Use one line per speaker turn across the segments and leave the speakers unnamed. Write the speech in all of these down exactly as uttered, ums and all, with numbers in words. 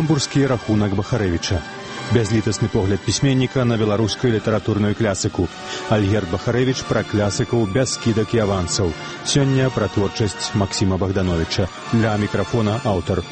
Гамбургскі рахунак Бахарэвіча. Бязлітасны погляд пісьменніка на беларускую літаратурную клясыку. Альгерд Бахарэвіч пра клясыкаў без скідак і авансаў. Сёння пра творчасць Максіма Богдановича. Для мікрафона аўтар.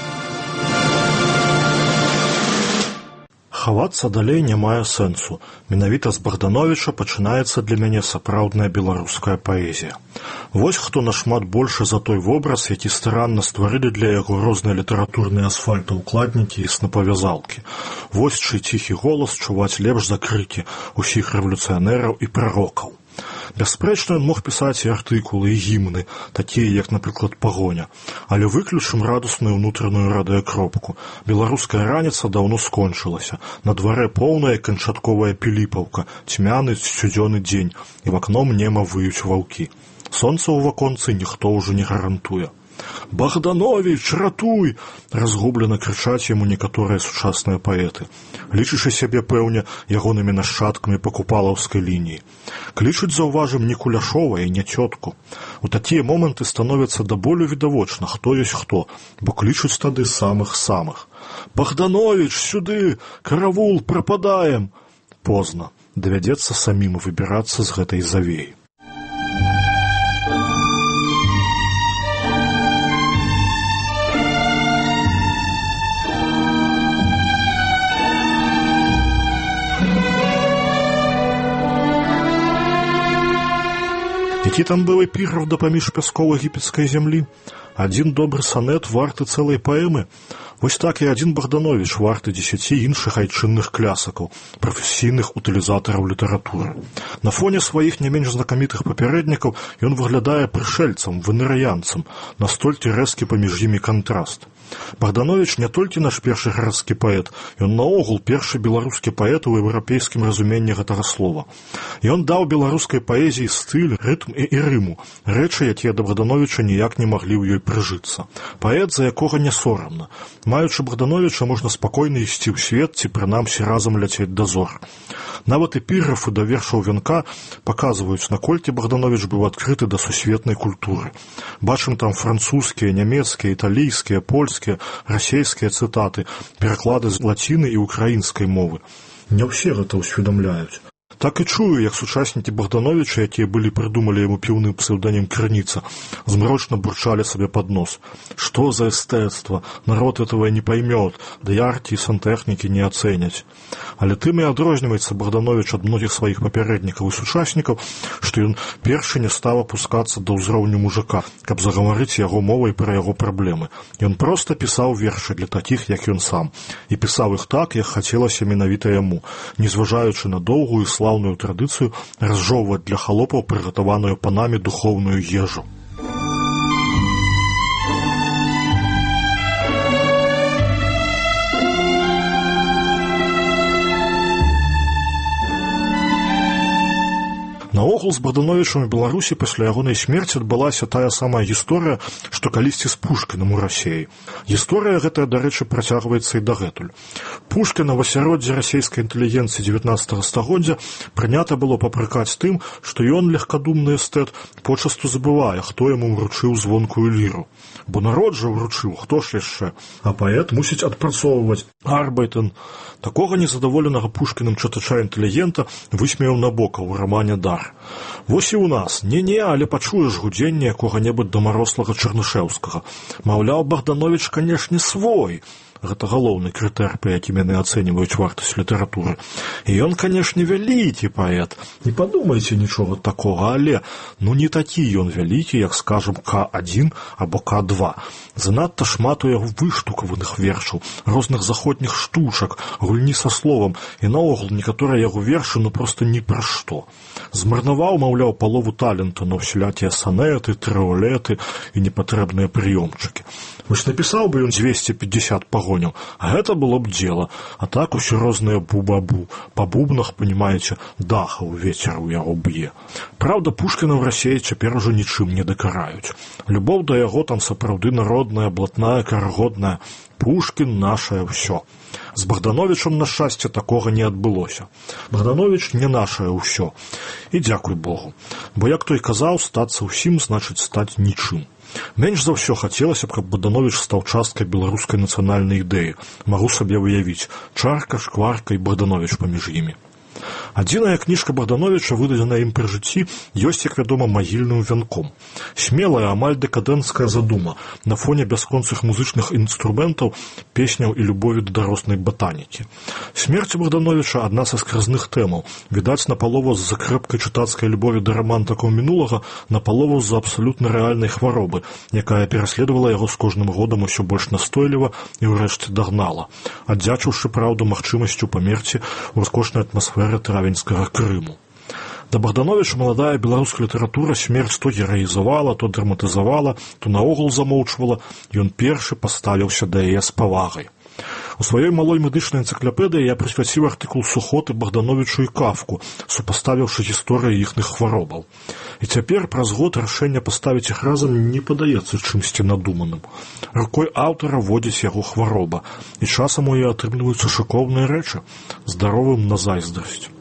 Хавацца далей не мае сэнсу. Менавіта з Богдановича пачынаецца для мяне сапраўдная беларуская паэзія. Вось хто нашмат большы за той вобраз, які старанна стварылі для яго розныя літаратурныя асфальтаўкладнікі і снапавязалкі. Вось чый ціхі голас чуваць лепш за крыкі усіх рэвалюцыянераў і прарокаў. Бясспрэчна, ён мог пісаць і артыкулы, і гімны, такія, як, напрыклад, «Пагоня». Але выключым радасную ўнутраную радыёкропку. Беларуская раніца даўно скончылася. На дварэ поўная і канчатковая піліпаўка, цьмяны сцюдзёны дзень, і в акном нема выюць ваўкі. Сонца ў ваконцы ніхто ўжо не гарантуе. «Богданович, ратуй!» разгублена крычаць яму некаторыя сучасныя паэты, лічачы сябе, пэўне, ягонымі нашчадкамі па купалаўскай лініі. Клічуць, заўважым, не Куляшова і не цётку. У такія моманты становіцца да болю відавочна, хто ёсць хто, бо клічуць тады самых-самых. «Богданович, сюды! Каравул, прападаем!» Позна. Давядзецца самім выбірацца з гэтай завеі. Які там быў эпіграф дапаміж пяскоў егіпецкай зямлі? Адзін добры санет варты цэлай паэмы. Вось так і адзін Богданович варты дзесяці іншых айчынных клясыкаў, прафесійных утылізатараў літаратуры. На фоне сваіх не менш знакамітых папярэднікаў ён выглядае прышэльцам, венерыянцам, настолькі рэзкі паміж імі кантраст. Богданович не толькі наш першы гарадскі паэт, ён наогул першы беларускі паэт у еўрапейскім разуменні гэтага слова. Ён даў беларускай паэзіі стыль, рытм і рыму, рэчы, якія да Богдановича ніяк не маглі ў ёй прыжыцца. Паэт, за якога не сорамна. Маючы Богдановича, можна спакойна ісці ў свет ці прынамсі разам ляцець да зор. Нават эпіграфы да вершаў вянка паказваюць, наколькі Богданович быў адкрыты да сусветнай культуры. Бачым там французскія, нямецкія, італійскія, польскія, расейскія цытаты, пераклады з лаціны і украінскай мовы. Не ўсе гэта ўсведамляюць. Так і чую, як сучаснікі Богдановича, якія былі прыдумалі яму піўны псеўданім «Крыніца», змрочна бурчалі сабе пад нос. Што за эстэцтва? Народ этого не поймет, да і арті і сантэхнікі не ацэняць. Але тым і адрозніваецца Богданович ад многіх сваіх папярэднікаў і сучаснікаў, што ён першы не стаў апускацца да ўзроўню мужика, каб загаварыць яго мовай пра яго праблемы. Ён проста пісаў вершы для такіх, як ён сам. І пісаў іх так, як хацелася менавіта яму, незважаючы на доўгую і слаўную традыцыю разжоўваць для халопаў прыгатаваную панамі духоўную ежу. Наогул з Богдановичам у Беларусі пасля ягонай смерці адбылася тая самая гісторыя, што калісьці з Пушкінам у Расеі. Гісторыя гэтая, дарэчы, працягваецца і дагэтуль. Пушкіна в асяроддзі расейскай інтэлігенцыі дзевятнаццатага стагоддзя прынята было папракаць тым, што ён, легкадумны эстэт, почасту забывае, хто яму ўручыў звонкую ліру. Бо народ жа ўручыў, хто ж яшчэ? А паэт мусіць адпрацоўваць. Арбайтен. Такога незадаволенага Пушкінам чытача інтэлігента высмеяў Набокаў у рамане «Дар». Вось і ў нас. Не-не, але пачуеш гудзенне якога-небудзь дамарослага Чарнышэўскага. Маўляў, Богданович, канешне, свой. Гэта галоўны крытэр, па якім яны ацэньваюць вартасць літаратуры. І ён, канешне, вялікі паэт. Не падумайце нічога такога, але ну не такі ён вялікі, як, скажам, К адзін або К два. Занадта шмат у яго выштукаваных вершаў, розных заходніх штучак, гульні са словам, і наогул некаторыя яго вершы ну проста ні пра што. Змарнаваў, маўляў, палову талента на ўсялякія санеты, трэолеты і непатрэбныя прыёмчыкі. Вось напісаў бы ён дзвесце пятьдесят пагоняў, а гэта было б дзела. А так усё розныя бу-бабу. Па бубнах, панімаеце, дахаў вецер у яго б'е. Праўда, Пушкіна ў Расеі цяпер ужо нічым не дакараюць. Любоў да яго там сапраўды народная, блатная, карагодная. Пушкін нашае ўсё. З Богдановичам, на шчасце, такога не адбылося. Богданович не нашае ўсё. І дзякуй Богу. Бо, як той казаў, стацца ўсім значыць стаць нічым. Менш за ўсё хацелася б, каб Богданович стаў часткай беларускай нацыянальнай ідэі. Магу сабе выявіць: чарка, шкварка і Богданович паміж імі. Адзіная кніжка Богдановича, выдадзеная ім пры жыцці, ёсць, як вядома, магільным вянком. Смелая, амаль дэкадэнцкая задума на фоне бясконцых музычных інструментаў, песняў і любові да дарослай батанікі. Смерць Богдановича — адна са скразных тэмаў, відаць, напалову з-за крэпкай чытацкай любові да рамантыкаў мінулага, напалову з-за абсалютна рэальнай хваробы, якая пераследавала яго з кожным годам усё больш настойліва і ўрэшце дагнала, аддзячыўшы, праўда, магчымасцю памерці ў раскошнай атмасферы травеньскага Крыму. Да Богдановича маладая беларуская літаратура смерць то гераізавала, то драматызавала, то наогул замоўчвала, ён першы паставіўся да яе з павагай. У сваёй малой медычнай энцыклапедыі я прысвяціў артыкул Сухоты, Богдановичу і Кафку, супаставіўшы гісторыі іхных хваробаў. І цяпер, праз год, рашэнне паставіць іх разам не падаецца чымсьці надуманым. Рукой аўтара водзіць яго хвароба, і часам у яе атрымліваюцца шыкоўныя рэчы, здаровым на зайздрасць.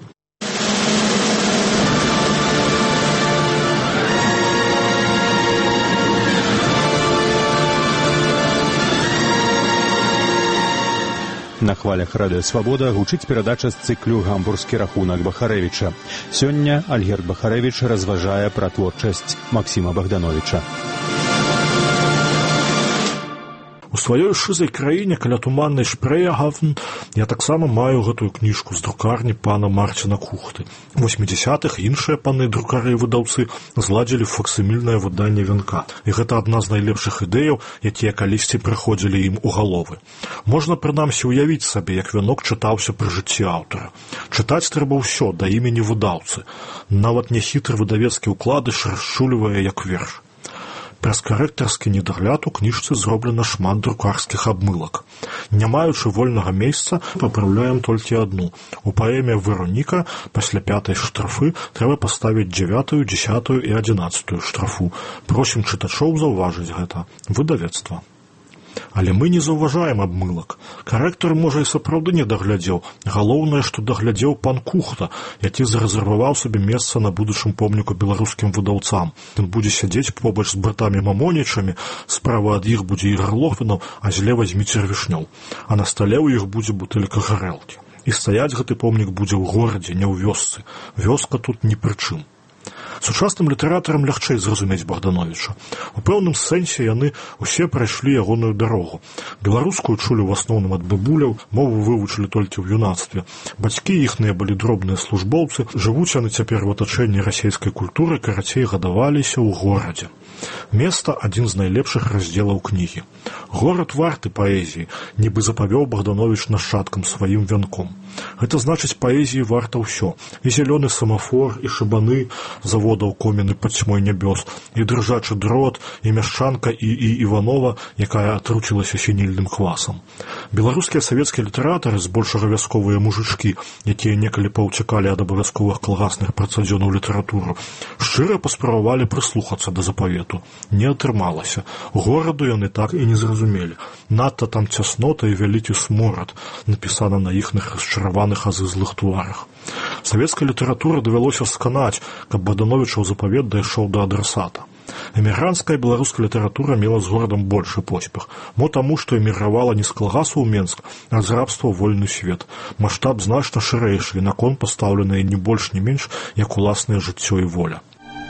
На хвалях радыё «Свабода» гучыць перадача з цыклю «Гамбургскі рахунак Бахарэвіча». Сёння Альгерд Бахарэвіч разважае пра творчасць Максіма Богдановича.
У сваёй шызай краіне каля туманнай Шпрэягавн я таксама маю гэтую кніжку з друкарні пана Марціна Кухты. У восьмідзясятых іншыя паны друкары і выдаўцы зладзілі факсімільнае выданне вянка. І гэта адна з найлепшых ідэяў, якія калісьці прыходзілі ім у галовы. Можна прынамсі ўявіць сабе, як вянок чытаўся пры жыцці аўтара. Чытаць трэба ўсё да імені выдаўцы. Нават няхітры выдавецкі ўкладыш расчулівае як верш. Праз карэктарскі недагляд у кніжцы зроблена шмат друкарскіх абмылак. Не маючы вольнага месца, папраўляем толькі адну. У паэме «Вероніка» пасля пятай штрафы трэба паставіць дзявятую, дзесятую і адзінаццатую штрафу. Просім чытачоў заўважыць гэта. Выдавецтва. Але мы не заўважаем абмылак. Карэктар, можа, і сапраўды не даглядзеў. Галоўнае, што даглядзеў пан Кухта, які зарэзерваваў сабе месца на будучым помніку беларускім выдаўцам. Ён будзе сядзець побач з братамі-мамонічамі, справа ад іх будзе Ігар Логвінаў, а злева Зміцер Вішнёў. А на стале ў іх будзе бутэлька гарэлкі. І стаяць гэты помнік будзе ў горадзе, не ў вёсцы. Вёска тут ні пры чым. Сучасным літаратарам лягчэй зразумець Богдановича. У пэўным сэнсе яны ўсе прайшлі ягоную дарогу. Беларускую чулі ў асноўным ад бабуляў, мову вывучылі толькі ў юнацтве. Бацькі іхныя былі дробныя службоўцы, жывуць яны цяпер у атачэнні расейскай культуры, карацей, гадаваліся ў горадзе. Места — адзін з найлепшых раздзелаў кнігі. Горад варты паэзіі, нібы запавёў Богданович нашчадкам сваім вянком. Гэта значыць, паэзіі варта ўсё. І зялёны самафор, і шыбаны, заводаў коміны пад цьмой нябёс, і дрыжачы дрот, і мяшчанка і, і Іванова, якая атручылася сінільным квасам. Беларускія савецкія літаратары, збольшага вясковыя мужычкі, якія некалі паўцякалі ад абавязковых калгасных працадзёнаў літаратуру, шчыра паспрабавалі прыслухацца да запавету. Не атрымалася. Гораду яны так і не зразумелі. Надта там цяснота і вялікі сморад, напісана на іхных расчараваных азызлых тварах. Савецкая літаратура давялося сканаць, каб Богдановичаў запавет дайшоў да адрасата. Эмігранцкая беларуская літаратура мела з горадам большы поспех. Мо таму, што эмігравала не з калгасу ў Менск, а з рабства ў вольны свет. Маштаб значна шырэйшы, і на кон пастаўленыя не больш, не менш, як уласнае жыццё і воля.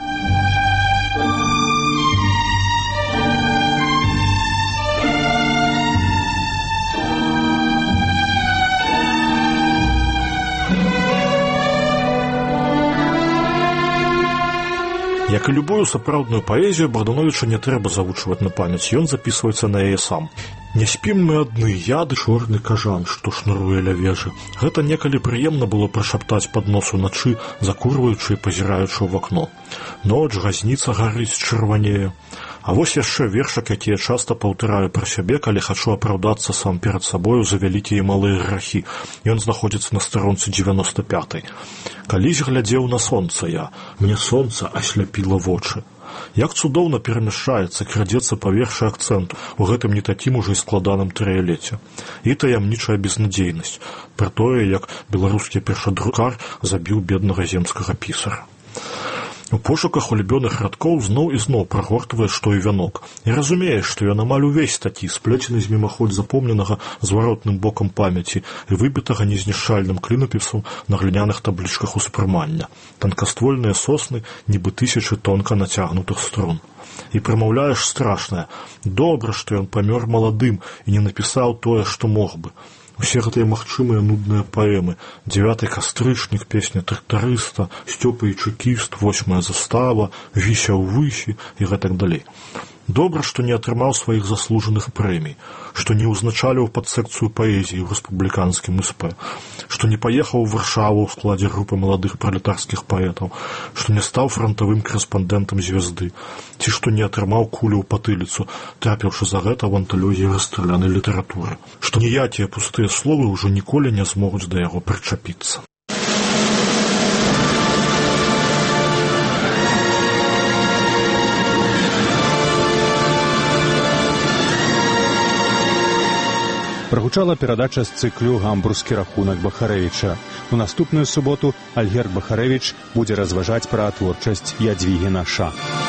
Як і любую сапраўдную паэзію, Богдановича не трэба завучваць на памяць, ён запісваецца на яе сам. Не спім мы адны, яды чорны кажан, што шнуруе ля вежы. Гэта некалі прыемна было прашаптаць пад нос уначы, закурваючы і пазіраючы ў вакно. Ноч, газніца гарыць, чырванее. А вось яшчэ вершак, які я часта паўтараю пра сябе, калі хачу апраўдацца сам перад сабою за вялікія і малыя грахі. Ён знаходзіцца на старонцы дзевяноста пятай. Калісь глядзеў на сонца я, мне сонца асляпіла вочы. Як цудоўна перамяшаецца, крадзецца па вершы акцэнту у гэтым не такім ужо і складаным трыялеце. І таямнічая безнадзейнасць пра тое, як беларускі першадрукар забіў беднага земскага пісара. У пошуках улюбёных радкоў зноў і зноў прагортвае што і вянок. І разумее, што ён амаль увесь такі, сплецены з мімахоль запомненага зваротным бокам памяці і выбітага незнішчальным клінапісам на гліняных таблічках успрымання. Танкаствольныя сосны, нібы тысячы тонка нацягнутых струн. І прамаўляеш страшнае. Добра, што ён памёр маладым і не напісаў тое, што мог бы. Усе гэтыя магчымыя нудныя паэмы. Дзявяты кастрычнік, песня трактарыста, Сцёпа і чэкіст, восьмая застава, Віся ў высі і гэтак далей. Добра, што не атрымаў сваіх заслужаных прэмій, што не ўзначаліў падсекцыю паэзіі ў рэспубліканскім эс пэ, што не паехаў у Варшаву ў складзе групы маладых пралетарскіх паэтаў, што не стаў франтавым карэспандэнтам звязды, ці што не атрымаў кулю ў патыліцу, трапіўшы за гэта ў анталогіі расстралянай літаратуры, што ніякія пустыя словы ўжо ніколі не змогуць да яго прычапіцца.
Прагучала перадача з цыклю «Гамбургскі рахунак Бахарэвіча». У наступную суботу Альгерд Бахарэвіч будзе разважаць пра творчасць Ядвігі Наша.